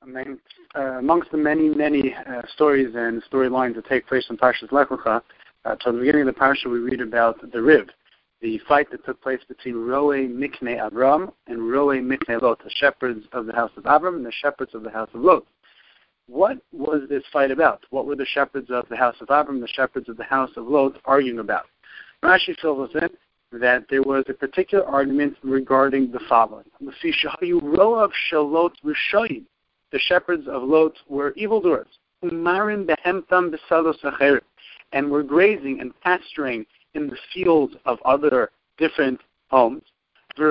Amongst the many stories and storylines that take place in Parshas Lech Lecha, to the beginning of the parsha we read about the Riv, the fight that took place between Roei Miknei Avram and Roei Miknei Lot, the shepherds of the house of Avram and the shepherds of the house of Lot. What was this fight about? What were the shepherds of the house of Avram and the shepherds of the house of Lot arguing about? Rashi fills us in that there was a particular argument regarding the following. The shepherds of Lot were evildoers, and were grazing and pasturing in the fields of other different homes. And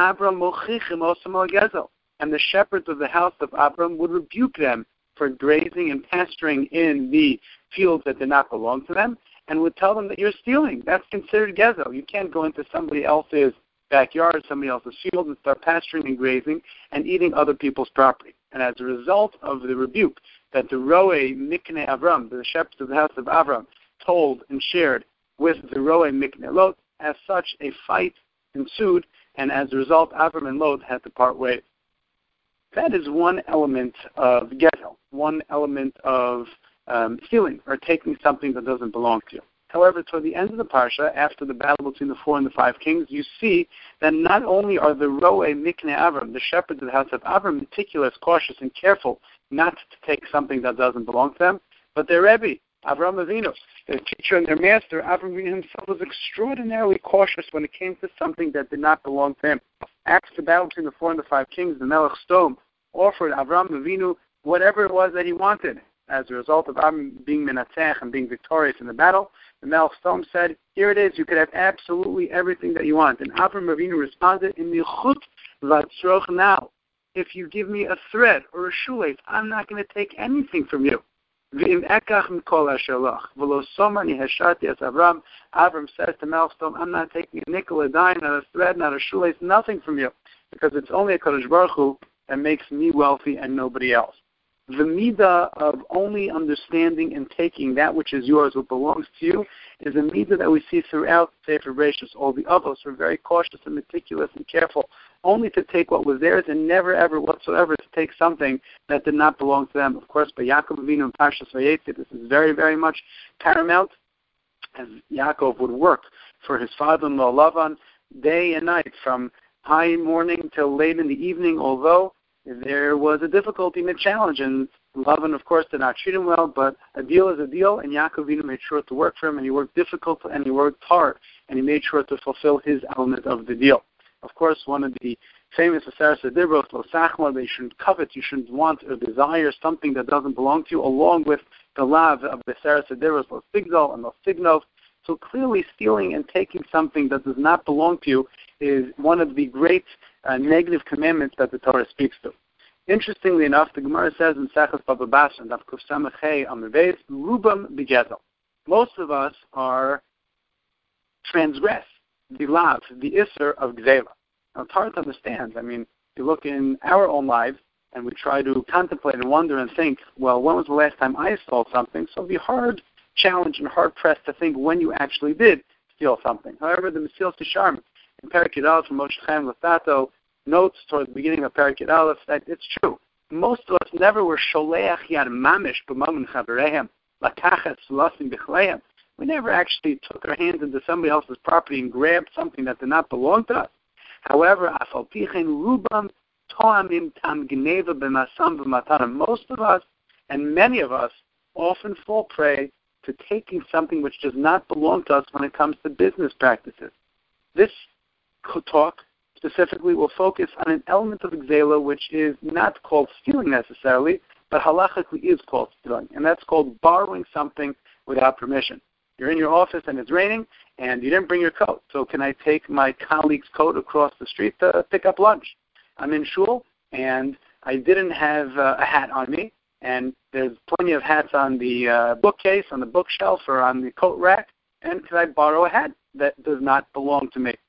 the shepherds of the house of Abram would rebuke them for grazing and pasturing in the fields that did not belong to them, and would tell them that you're stealing. That's considered gezel. You can't go into somebody else's backyard, somebody else's field, and start pasturing and grazing and eating other people's property. And as a result of the rebuke that the Roei Miknei Avram, the shepherds of the house of Avram, told and shared with the Roei Miknei Lot, as such a fight ensued, and as a result, Avram and Lot had to part ways. That is one element of gezel, one element of stealing or taking something that doesn't belong to you. However, toward the end of the parsha, after the battle between the 4 and the 5 kings, you see that not only are the Roei Miknei Avram, the shepherds of the house of Avram, meticulous, cautious, and careful not to take something that doesn't belong to them, but their Rebbe, Avram Avinu, their teacher and their master, Avram Avinu himself, was extraordinarily cautious when it came to something that did not belong to him. After the battle between the 4 and the 5 kings, the Melech Sdom offered Avram Avinu whatever it was that he wanted. As a result of Avram being menatzech and being victorious in the battle, the Melech Sdom said, here it is, you could have absolutely everything that you want. And Avram Avinu responded, in michut v'tzroch now. If you give me a thread or a shoelace, I'm not going to take anything from you. Avram says to Melech Sdom, I'm not taking a nickel, a dime, not a thread, not a shoelace, nothing from you, because it's only a Kadosh Baruch Hu that makes me wealthy and nobody else. The midah of only understanding and taking that which is yours, what belongs to you, is a midah that we see throughout Sefer Bereshis. All the others were very cautious and meticulous and careful, only to take what was theirs and never ever whatsoever to take something that did not belong to them. Of course, by Yaakov Avinu and Parshas Vayetze, this is very, very much paramount, as Yaakov would work for his father-in-law Lavan day and night, from high morning till late in the evening, although there was a difficulty and a challenge, and Lavan, of course, did not treat him well, but a deal is a deal, and Yaakov Avinu made sure to work for him, and he worked difficult, and he worked hard, and he made sure to fulfill his element of the deal. Of course, one of the famous Aseret Dibros, Lo Sachma, that you shouldn't covet, you shouldn't want or desire something that doesn't belong to you, along with the lav of the Aseret Dibros, Lo Sigdol and Lo Signov. So clearly, stealing and taking something that does not belong to you is one of the great negative commandments that the Torah speaks to. Interestingly enough, the Gemara says in Sechas Baba Basra, Daf Kuf Samech Hey Amud Beis, Rubam B'Gezel. Most of us are transgress the lav, the isser of Gzela. Now, it's hard to understand. I mean, if you look in our own lives and we try to contemplate and wonder and think, well, when was the last time I stole something? So it'll be hard challenge and hard-pressed to think when you actually did steal something. However, the Mesilas Yesharim in Perek Yud Aleph from Moshe Chaim Luzzatto notes toward the beginning of Perek Yud Aleph that it's true. Most of us never were sholeach yad mamish b'mamun chaverehem lakachet sulasim b'chleihem. We never actually took our hands into somebody else's property and grabbed something that did not belong to us. However, afal pichen rubam toamim tam gneva b'masam b'matana. Most of us and many of us often fall prey to taking something which does not belong to us when it comes to business practices. This talk specifically will focus on an element of Gzela which is not called stealing necessarily, but halachically is called stealing, and that's called borrowing something without permission. You're in your office and it's raining, and you didn't bring your coat, so can I take my colleague's coat across the street to pick up lunch? I'm in shul, and I didn't have a hat on me, and there's plenty of hats on the bookcase, on the bookshelf, or on the coat rack, and could I borrow a hat that does not belong to me?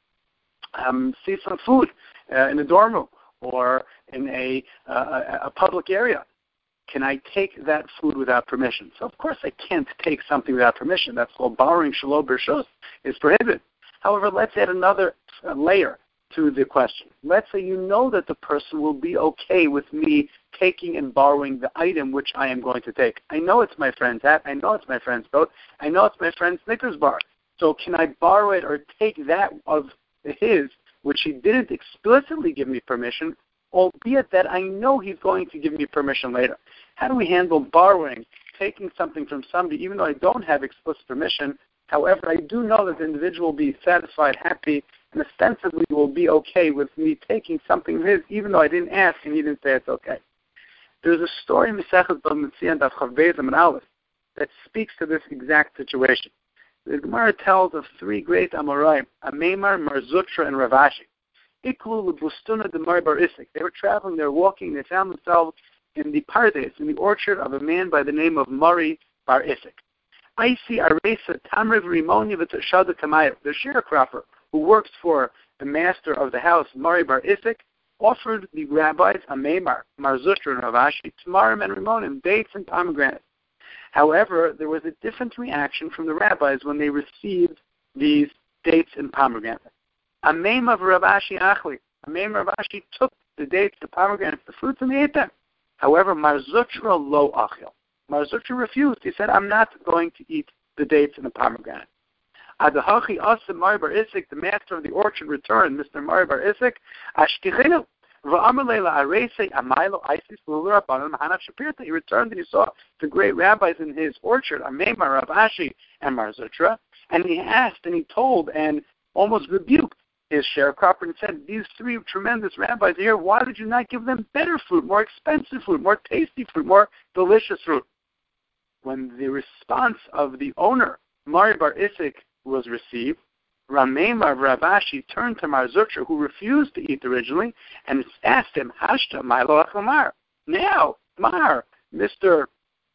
See some food in the dorm room or in a public area. Can I take that food without permission? So, of course, I can't take something without permission. That's called borrowing shelo b'reshus is prohibited. However, let's add another layer to the question. Let's say you know that the person will be okay with me taking and borrowing the item which I am going to take. I know it's my friend's hat. I know it's my friend's coat. I know it's my friend's Snickers bar. So can I borrow it or take that of his, which he didn't explicitly give me permission, albeit that I know he's going to give me permission later? How do we handle borrowing, taking something from somebody, even though I don't have explicit permission? However, I do know that the individual will be satisfied, happy, and ostensibly will be okay with me taking something of his, even though I didn't ask and he didn't say it's okay. There's a story in Masechet Bava Metzia and Daf Chav Beis Amud Aleph that speaks to this exact situation. The Gemara tells of three great Amoraim, Ameimar, Mar Zutra, and Rav Ashi. Iklu lebustuna de Mari bar Isik. They were traveling, they were walking, they found themselves in the pardes, in the orchard of a man by the name of Mari bar Isik. I see Aresa Tamriv Rimoni v'Tashada Kamayr. The sharecropper who works for the master of the house, Mari bar Isik, offered the rabbis Ameimar, Mar Zutra, and Rav Ashi, Tamarim and Rimonim, dates and pomegranates. However, there was a different reaction from the rabbis when they received these dates and pomegranates. Ameim of Rav Ashi Achli. Ameim Rav Ashi took the dates, the pomegranates, the fruits, and they ate them. However, Mar Zutra lo achil. Mar Zutra refused. He said, I'm not going to eat the dates and the pomegranate. Adahachi Asa Mari bar Isik, the master of the orchard, returned, Mr. Mari bar Isik, Ashtichinu. He returned and he saw the great rabbis in his orchard, Ameimar, Rav Ashi, and Mar Zutra, and he asked and he told and almost rebuked his sharecropper and said, these three tremendous rabbis here, why did you not give them better fruit, more expensive fruit, more tasty fruit, more delicious fruit? When the response of the owner, Mari bar Isik, was received, Rameimar Rav Ashi turned to Mar Zutra, who refused to eat originally, and asked him, Hashta Milo Achamar. Now, Mar, Mr.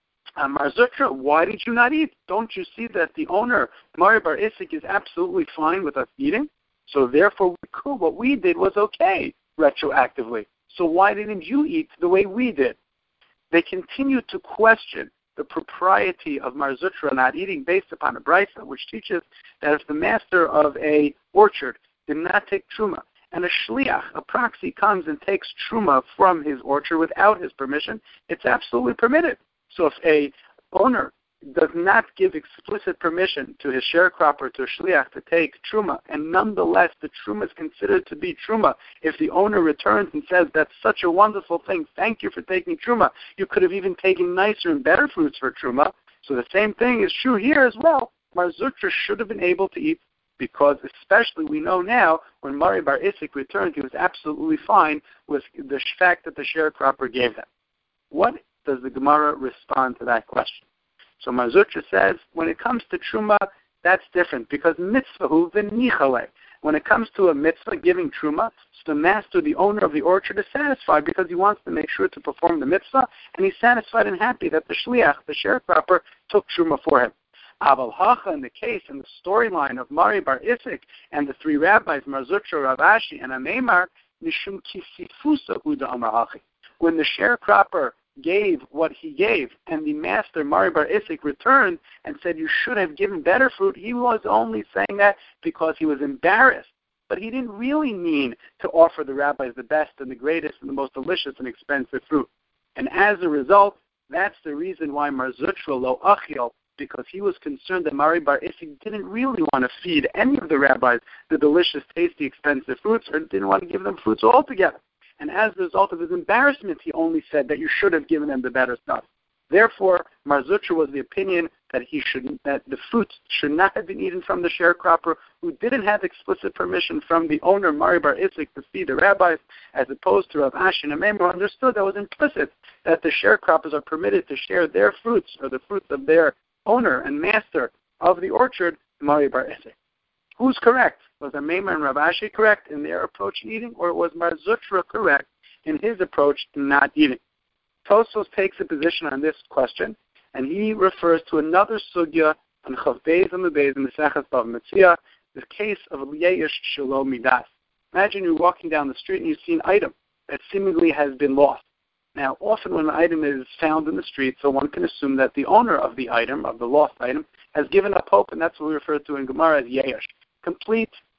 Mar Zutra, why did you not eat? Don't you see that the owner, Mari bar Isik, is absolutely fine with us eating? So therefore, what we did was okay, retroactively. So why didn't you eat the way we did? They continued to question the propriety of Mar Zutra not eating based upon a brisa, which teaches that if the master of a orchard did not take truma, and a shliach, a proxy, comes and takes truma from his orchard without his permission, it's absolutely permitted. So if a owner does not give explicit permission to his sharecropper, to a shliach, to take truma, and nonetheless the truma is considered to be truma, if the owner returns and says, that's such a wonderful thing, thank you for taking truma, you could have even taken nicer and better fruits for truma, so the same thing is true here as well. Mar Zutra should have been able to eat, because especially we know now, when Mari bar Isik returned, he was absolutely fine with the fact that the sharecropper gave them. What does the Gemara respond to that question? So Mar Zutra says, when it comes to truma, that's different, because mitzvahu v'nichale. When it comes to a mitzvah, giving truma, so the master, the owner of the orchard, is satisfied because he wants to make sure to perform the mitzvah, and he's satisfied and happy that the shliach, the sharecropper, took truma for him. Aval hacha, in the case, in the storyline of Mari bar Isik and the three rabbis, Mar Zutra, Rav Ashi, and Ameimar, nishum kisifusa uda amar hachi. When the sharecropper gave what he gave, and the master, Mari bar Isik, returned and said, you should have given better fruit, he was only saying that because he was embarrassed. But he didn't really mean to offer the rabbis the best and the greatest and the most delicious and expensive fruit. And as a result, that's the reason why Mar Zutra lo achil, because he was concerned that Mari bar Isik didn't really want to feed any of the rabbis the delicious, tasty, expensive fruits, or didn't want to give them fruits altogether. And as a result of his embarrassment, he only said that you should have given them the better stuff. Therefore, Mar Zutra was the opinion that that the fruits should not have been eaten from the sharecropper, who didn't have explicit permission from the owner, Mari bar Isik, to feed the rabbis, as opposed to Rav Ashi and Ameimar, who understood that was implicit, that the sharecroppers are permitted to share their fruits, or the fruits of their owner and master of the orchard, Mari bar Isik. Who's correct? Was Ameimar and Rav Ashi correct in their approach to eating, or was Mar Zutra correct in his approach to not eating? Tosfos takes a position on this question, and he refers to another sugya on Chav Beis Amud Beis in Masechet Bava Metzia, the case of Yeish Shelo Midas. Imagine you're walking down the street and you see an item that seemingly has been lost. Now, often when an item is found in the street, so one can assume that the owner of the item, of the lost item, has given up hope, and that's what we refer to in Gemara as Yeish. Complete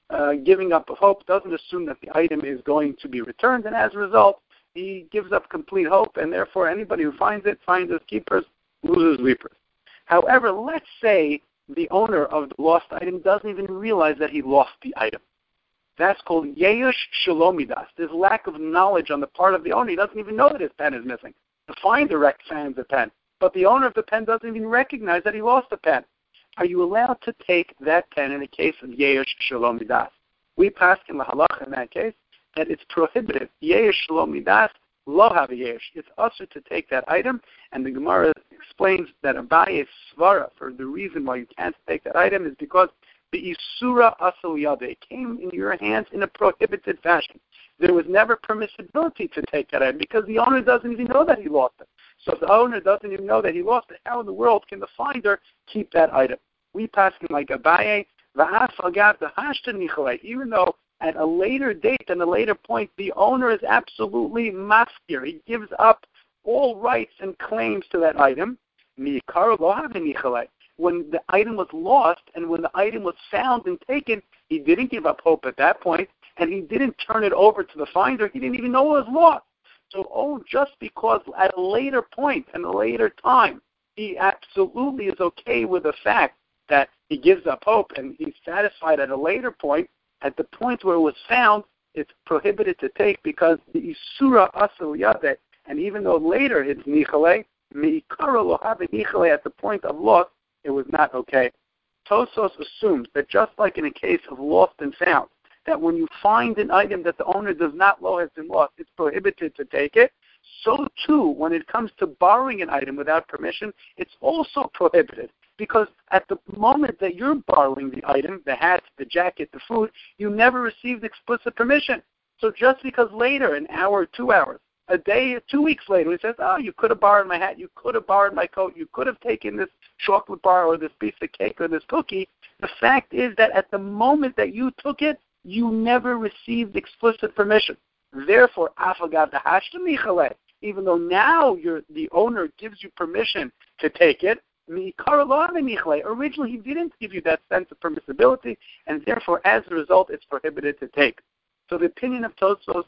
giving up hope, doesn't assume that the item is going to be returned, and as a result, he gives up complete hope, and therefore anybody who finds it, finds as keepers, loses weepers. However, let's say the owner of the lost item doesn't even realize that he lost the item. That's called Yeyush Shalomidas. There's lack of knowledge on the part of the owner. He doesn't even know that his pen is missing. The finder finds the pen, but the owner of the pen doesn't even recognize that he lost the pen. Are you allowed to take that pen in a case of Yeyush Shalomidas? We pass in the halacha in that case that it's prohibited. Yeyush Shalomidas, lo have Yesh. It's usher to take that item, and the Gemara explains that Abaye's svara for the reason why you can't take that item is because the isura asal yade came in your hands in a prohibited fashion. There was never permissibility to take that item because the owner doesn't even know that he lost it. So if the owner doesn't even know that he lost it, how in the world can the finder keep that item? We pass him like Abaye, even though at a later date and a later point, the owner is absolutely mafkir. He gives up all rights and claims to that item. When the item was lost and when the item was found and taken, he didn't give up hope at that point, and he didn't turn it over to the finder. He didn't even know it was lost. So, just because at a later point and a later time, he absolutely is okay with the fact that he gives up hope and he's satisfied at a later point, at the point where it was found, it's prohibited to take because the Isura Asal Yadet, and even though later it's Nichale, Meikara lo have Nichale at the point of loss, it was not okay. Tosos assumes that just like in a case of lost and found, that when you find an item that the owner does not know has been lost, it's prohibited to take it. So too, when it comes to borrowing an item without permission, it's also prohibited. Because at the moment that you're borrowing the item, the hat, the jacket, the food, you never received explicit permission. So just because later, an hour, 2 hours, a day, 2 weeks later, he says, oh, you could have borrowed my hat, you could have borrowed my coat, you could have taken this chocolate bar or this piece of cake or this cookie. The fact is that at the moment that you took it, you never received explicit permission. Therefore, even though now the owner gives you permission to take it, originally he didn't give you that sense of permissibility, and therefore, as a result, it's prohibited to take. So the opinion of Tosfos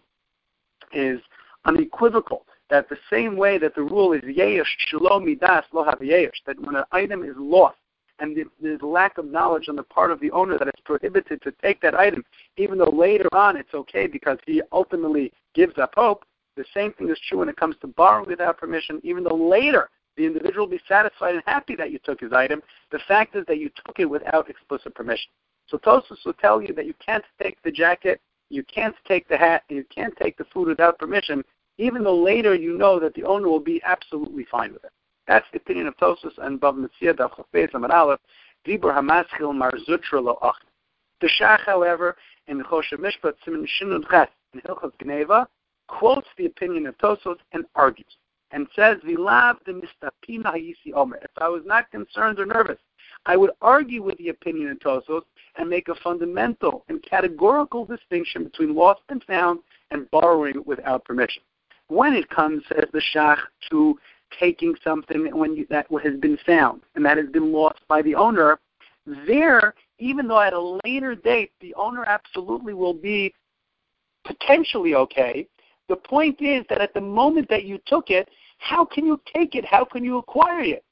is unequivocal, that the same way that the rule is yesh shelo midas lo have yesh, that when an item is lost and there's lack of knowledge on the part of the owner that it's prohibited to take that item, even though later on it's okay because he ultimately gives up hope, the same thing is true when it comes to borrowing without permission, even though later the individual will be satisfied and happy that you took his item. The fact is that you took it without explicit permission. So Tosfos will tell you that you can't take the jacket, you can't take the hat, and you can't take the food without permission, even though later you know that the owner will be absolutely fine with it. That's the opinion of Tosfos and Bav Metzia Daf Chafez Amar Aleph, Dibur Hamaschil Mar Zutra Lo Ach. The Shach, however, in the Choshev Mishpat Siman Shinun Ches in Hilchos Gneva, quotes the opinion of Tosfos and argues, and says, Vilav de Mistapina Hayisi Omer. If I was not concerned or nervous, I would argue with the opinion of Tosfos and make a fundamental and categorical distinction between lost and found and borrowing without permission. When it comes, says the Shach, to taking something that has been found and that has been lost by the owner, there, even though at a later date the owner absolutely will be potentially okay, the point is that at the moment that you took it, how can you take it? How can you acquire it?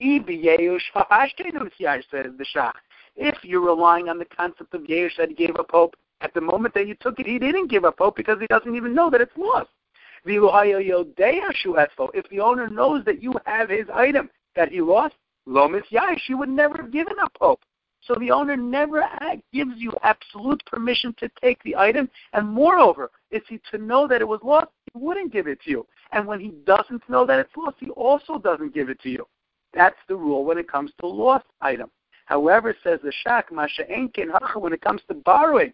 Says the Shach. If you're relying on the concept of Yeush that he gave up hope, at the moment that you took it, he didn't give up hope because he doesn't even know that it's lost. If the owner knows that you have his item that he lost, Lomis Yash, you would never have given up hope. So the owner never gives you absolute permission to take the item, and moreover, if he to know that it was lost, he wouldn't give it to you. And when he doesn't know that it's lost, he also doesn't give it to you. That's the rule when it comes to a lost item. However, says the Shach, when it comes to borrowing,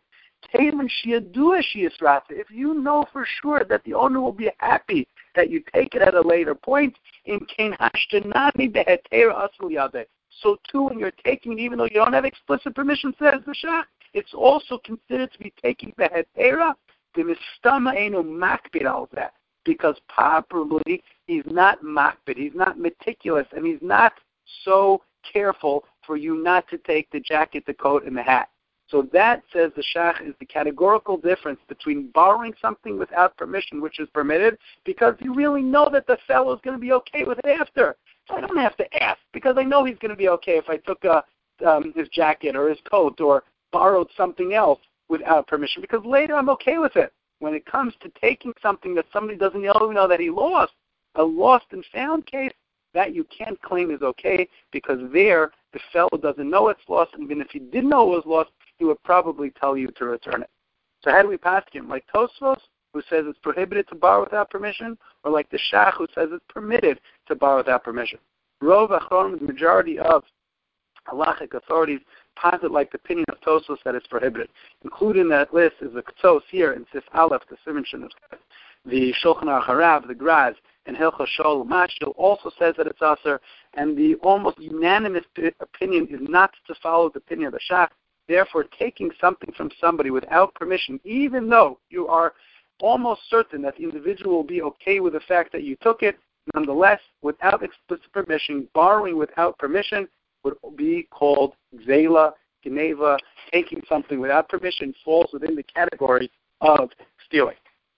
if you know for sure that the owner will be happy that you take it at a later point, so too when you're taking it, even though you don't have explicit permission, says the Shach, it's also considered to be taking the hetera, the mistama eno makbid al that, because properly he's not makbid, he's not meticulous, and he's not so careful for you not to take the jacket, the coat, and the hat. So that, says the Shach, is the categorical difference between borrowing something without permission, which is permitted, because you really know that the fellow is going to be okay with it after. So I don't have to ask, because I know he's going to be okay if I took his jacket or his coat or borrowed something else without permission, because later I'm okay with it. When it comes to taking something that somebody doesn't even know that he lost, a lost and found case, that you can't claim is okay, because there the fellow doesn't know it's lost, and even if he did know it was lost, he would probably tell you to return it. So how do we pass him? Like Tosfos, who says it's prohibited to borrow without permission, or like the Shach, who says it's permitted to borrow without permission? Rov Achronim, the majority of halachic authorities, posit like the opinion of Tosfos that it's prohibited. Included in that list is the Ktos here in Sif Aleph, the Siman Shin, the Shulchan Aruch Harav, the Graz, and Hilchos Shol Mashil also says that it's aser, and the almost unanimous opinion is not to follow the opinion of the Shach. Therefore, taking something from somebody without permission, even though you are almost certain that the individual will be okay with the fact that you took it, nonetheless, without explicit permission, borrowing without permission would be called Gzela, Geneva. Taking something without permission falls within the category of stealing.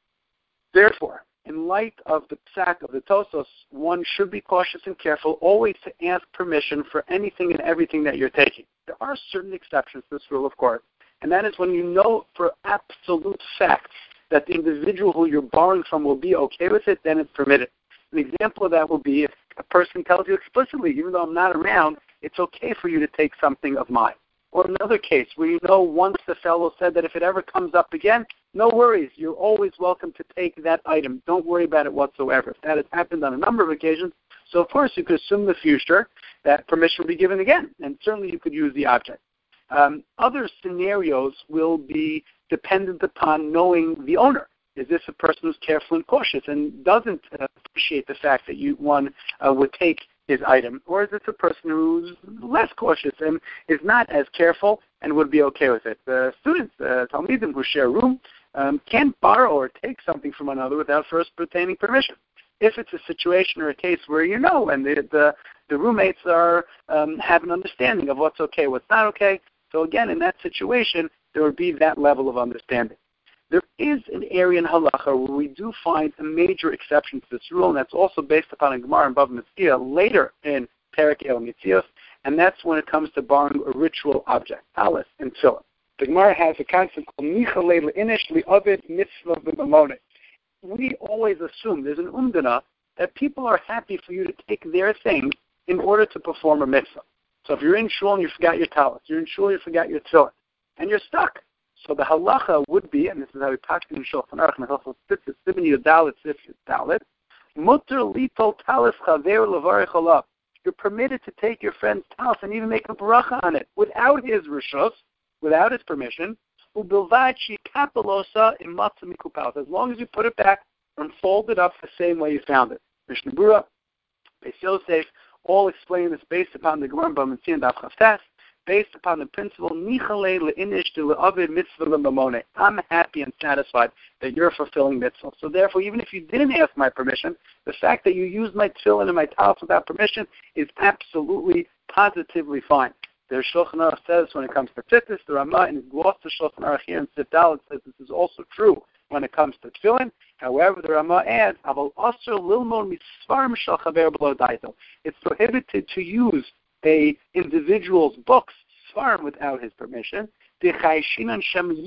Therefore, in light of the psak of the Tosfos, one should be cautious and careful always to ask permission for anything and everything that you're taking. There are certain exceptions to this rule, of course, and that is when you know for absolute fact that the individual who you're borrowing from will be okay with it, then it's permitted. An example of that will be if a person tells you explicitly, even though I'm not around, it's okay for you to take something of mine. Or another case where you know once the fellow said that if it ever comes up again, no worries, you're always welcome to take that item. Don't worry about it whatsoever. That has happened on a number of occasions. So, of course, you could assume in the future that permission will be given again, and certainly you could use the object. Other scenarios will be dependent upon knowing the owner. Is this a person who's careful and cautious and doesn't appreciate the fact that one would take his item? Or is this a person who's less cautious and is not as careful and would be okay with it? The students, Talmidim who share a room, can't borrow or take something from another without first obtaining permission. If it's a situation or a case where you know and the roommates are have an understanding of what's okay, what's not okay, so again, in that situation, there would be that level of understanding. There is an area in halacha where we do find a major exception to this rule, and that's also based upon a Gemara in Bava Metzia later in Perek El Mitzios, and that's when it comes to borrowing a ritual object, talis and tefillin. The Gemara has a concept called Michalei Le'inish Li'ovid Mitzvah B'Mamone. We always assume there's an umdana that people are happy for you to take their things in order to perform a mitzvah. So if you're in shul and you forgot your talis, you're in shul and you forgot your tefillin, and you're stuck. So the halacha would be, and this is how we talk in Shulchan Aruch, and also Siman Yudalet, Sif Yudalet, Mutter litol talis chaver levarich alav. You're permitted to take your friend's talis and even make a bracha on it without his rishus, without his permission. Ubilvad shikapelosa imatza mikupalos. As long as you put it back and fold it up the same way you found it. Mishnah Berurah, Beis Yosef, all explain this based upon the Gemara Bava Metzia and Daf Chavtes, based upon the principle, Nichalei le'inish le'avid mitzvah le'mamone. I'm happy and satisfied that you're fulfilling mitzvah. So therefore, even if you didn't ask my permission, the fact that you used my tefillin and my talis without permission is absolutely, positively fine. The Shulchan Aruch says when it comes to tzitzis, the Ramah in his gloss to Shulchan Aruch here in Sif Dalet says this is also true when it comes to tefillin. However, the Ramah adds, Aval asur lilmod misfarim shel chaver b'lo daito. It's prohibited to use a individual's books, svarim, without his permission. We're concerned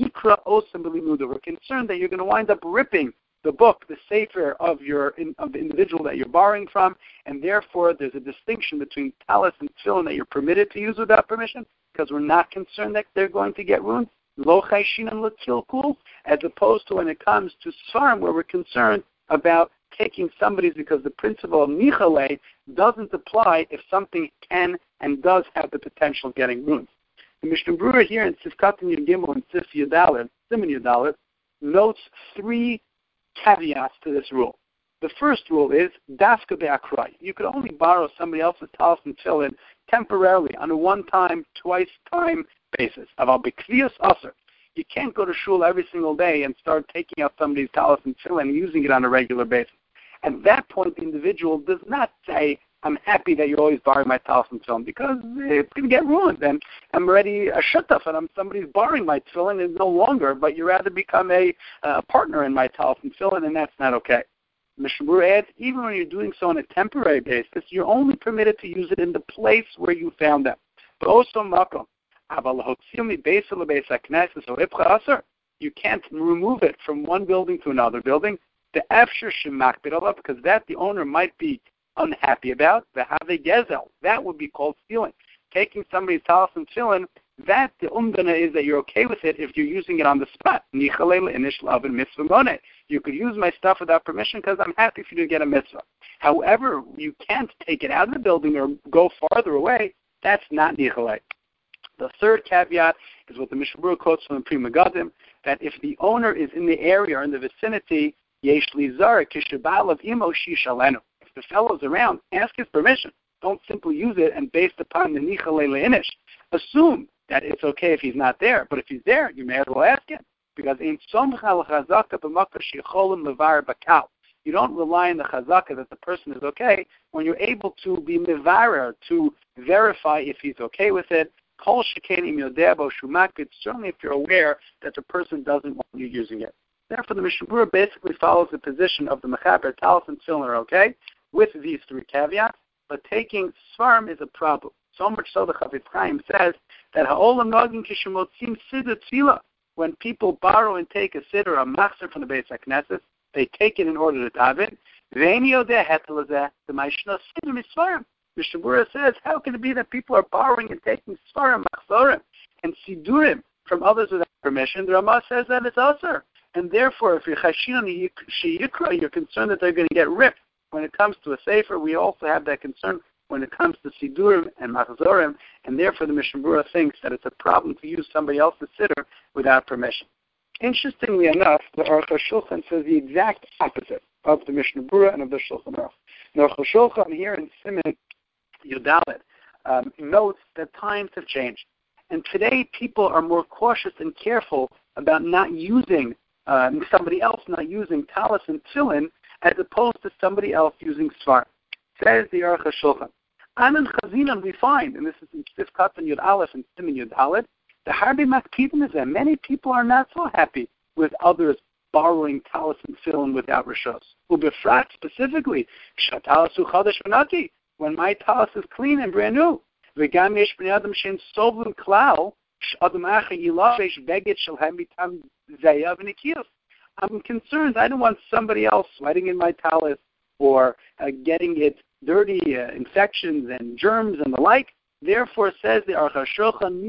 that you're going to wind up ripping the book, the sefer of the individual that you're borrowing from, and therefore there's a distinction between talis and tefillin that you're permitted to use without permission, because we're not concerned that they're going to get ruined. Lo chayshinan l'kilkul, as opposed to when it comes to svarim, where we're concerned about taking somebody's, because the principle of nichalei doesn't apply if something can and does have the potential of getting ruined. The Mishnah Berurah here in Sifkat and Yud and Sif Yudalet, Siman Yudalet, notes three caveats to this rule. The first rule is dafka be'akrai. You could only borrow somebody else's talis and tefillin temporarily on a one-time, twice-time basis. Aval b'kviyas aser. You can't go to shul every single day and start taking out somebody's talis and tefillin and using it on a regular basis. At that point, the individual does not say, I'm happy that you're always borrowing my talis and tefillin because it's going to get ruined. And I'm already a shutaf, and somebody's borrowing my tefillin and no longer, but you rather become a partner in my talis and tefillin, and that's not okay. Mishnah Berurah adds, even when you're doing so on a temporary basis, you're only permitted to use it in the place where you found them. But also, you can't remove it from one building to another building. The afshir shemakbid, because that the owner might be unhappy about. The have gezel, that would be called stealing. Taking somebody's talis and tefillin, that the umdana is that you're okay with it if you're using it on the spot. You could use my stuff without permission because I'm happy for you to get a mitzvah. However, you can't take it out of the building or go farther away. That's not nichalei. The third caveat is what the Mishnah Berurah quotes from the Pri Megadim, that if the owner is in the area or in the vicinity, yesh lizar kishabal of imo shishalenu. If the fellow's around, ask his permission. Don't simply use it and based upon the nichalei leinish, assume that it's okay if he's not there. But if he's there, you may as well ask him. Because in you don't rely on the chazaka that the person is okay when you're able to be mivarer, to verify if he's okay with it. Certainly if you're aware that the person doesn't want you using it. Therefore, the Mishnah Berurah basically follows the position of the mechaber, talis and tefillin are okay, with these three caveats, but taking svarim is a problem. So much so the Chafetz Chaim says that ha'olam nagin kishemotzim siddur tefillah, when people borrow and take a siddur, a machzer from the Beis HaKnesset, they take it in order to daven. Ve'eni yodeh hetel hazeh, the ma'ishna siddur misvarim. Mishnah Berurah says, how can it be that people are borrowing and taking svarim, machzorim, and sidurim from others without permission? The Ramah says that it's usher. And therefore, if you're chashin on the sheyikra, you're concerned that they're going to get ripped. When it comes to a sefer, we also have that concern when it comes to sidurim and machzorim, and therefore the Mishnah Berurah thinks that it's a problem to use somebody else's siddur without permission. Interestingly enough, the Aruch HaShulchan says the exact opposite of the Mishnah Berurah and of the Shulchan Aruch. The Aruch HaShulchan here in Siman Yudalet notes that times have changed, and today people are more cautious and careful about not using somebody else not using talis and tefillin as opposed to somebody else using svarim. Says the Aruch HaShulchan. Anan Chazinan we find, and this is in Sif Katan Yud Aleph and Siman Yud Dalet, the Harbi Makpidim is that many people are not so happy with others borrowing talis and tefillin without rishos. Ubefrat specifically, Shatalasu Chadash V'nati, when my talis is clean and brand new. V'gam yesh b'nei adam shein sovlim klal, sh'adam acher yilavesh beged shel hamitam zayav v'nikiyos. I'm concerned. I don't want somebody else sweating in my talis or getting it dirty, infections and germs and the like. Therefore, says the Aruch HaShulchan,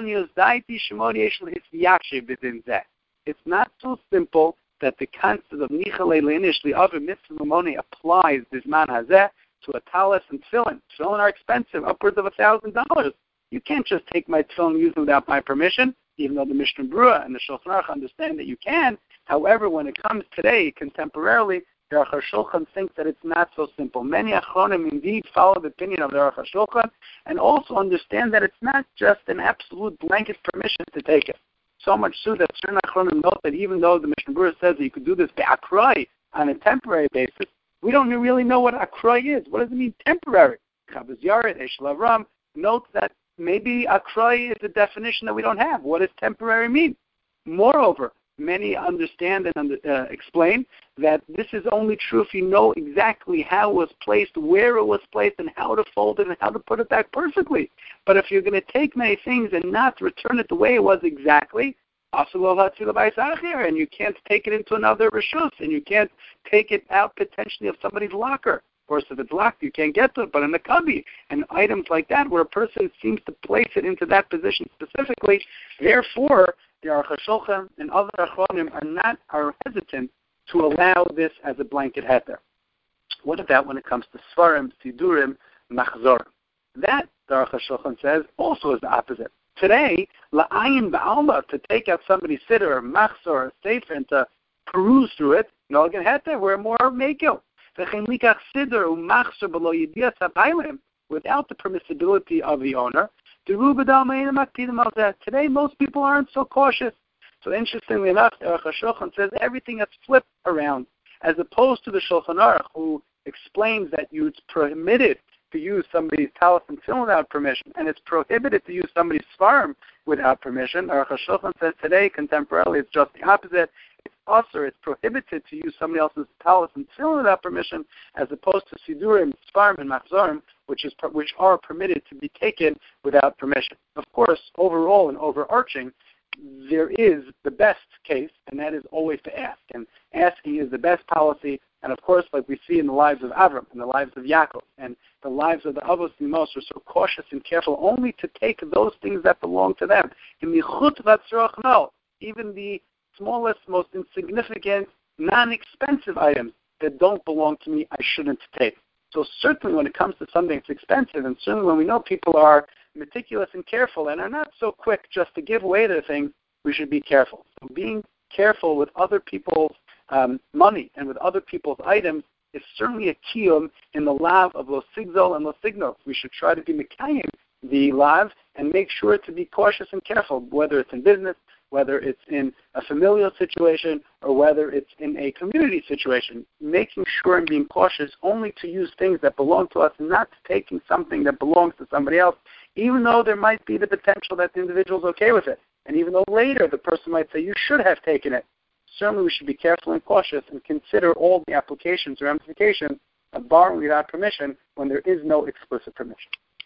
it's not so simple that the concept of nichalei leinish li'aver mitzvah mamoni applies bisman hazeh to a talis and tefillin. Tefillin are expensive, upwards of $1,000. You can't just take my tefillin and use them without my permission, even though the Mishnah Berurah and the Shulchan Aruch understand that you can. However, when it comes today, contemporarily, the Aruch HaShulchan thinks that it's not so simple. Many Achronim indeed follow the opinion of the Aruch HaShulchan and also understand that it's not just an absolute blanket permission to take it. So much so that certain Achronim note that even though the Mishnah Berurah says that you could do this be'akrai on a temporary basis, we don't really know what akrai is. What does it mean temporary? Chavaz Yared, Eshel Avram notes that maybe akrai is a definition that we don't have. What does temporary mean? Moreover, many understand and explain that this is only true if you know exactly how it was placed, where it was placed, and how to fold it and how to put it back perfectly. But if you're going to take many things and not return it the way it was exactly, and you can't take it into another reshus, and you can't take it out potentially of somebody's locker. Of course, if it's locked, you can't get to it, but in the cubby, and items like that where a person seems to place it into that position specifically, therefore, the Aruch HaShulchan and other Achronim are hesitant to allow this as a blanket heter. What about when it comes to Svarim, Sidurim, Machzorim? That, the Aruch HaShulchan says, also is the opposite. Today, La'ayin Ba'alma, to take out somebody's siddur or Machzor or Sefer and to peruse through it, Nogan heter, we're more Mekil. V'chein likach siddur u'Machzor below Yediyas HaBailim, without the permissibility of the owner. Today, most people aren't so cautious. So interestingly enough, the Aruch HaShulchan says everything that's flipped around, as opposed to the Shulchan Aruch, who explains that it's permitted to use somebody's talis and tefillin without permission, and it's prohibited to use somebody's svarim without permission. Aruch HaShulchan says today, contemporarily, it's just the opposite. It's usher, it's prohibited to use somebody else's talis and tefillin without permission, as opposed to sidurim, svarim, and machzorim, which are permitted to be taken without permission. Of course, overall and overarching, there is the best case, and that is always to ask. And asking is the best policy. And of course, like we see in the lives of Avram, and the lives of Yaakov, and the lives of the Avos Nimos are so cautious and careful only to take those things that belong to them. Even the smallest, most insignificant, non-expensive items that don't belong to me, I shouldn't take. So certainly when it comes to something that's expensive, and certainly when we know people are meticulous and careful and are not so quick just to give away their things, we should be careful. So being careful with other people's money and with other people's items is certainly a kiyum in the lav of lo sigzol and lo signo. We should try to be mekayim the lav and make sure to be cautious and careful, whether it's in business, whether it's in a familial situation, or whether it's in a community situation, making sure and being cautious only to use things that belong to us, not taking something that belongs to somebody else, even though there might be the potential that the individual is okay with it. And even though later the person might say, you should have taken it. Certainly we should be careful and cautious and consider all the applications or ramifications of borrowing without permission when there is no explicit permission.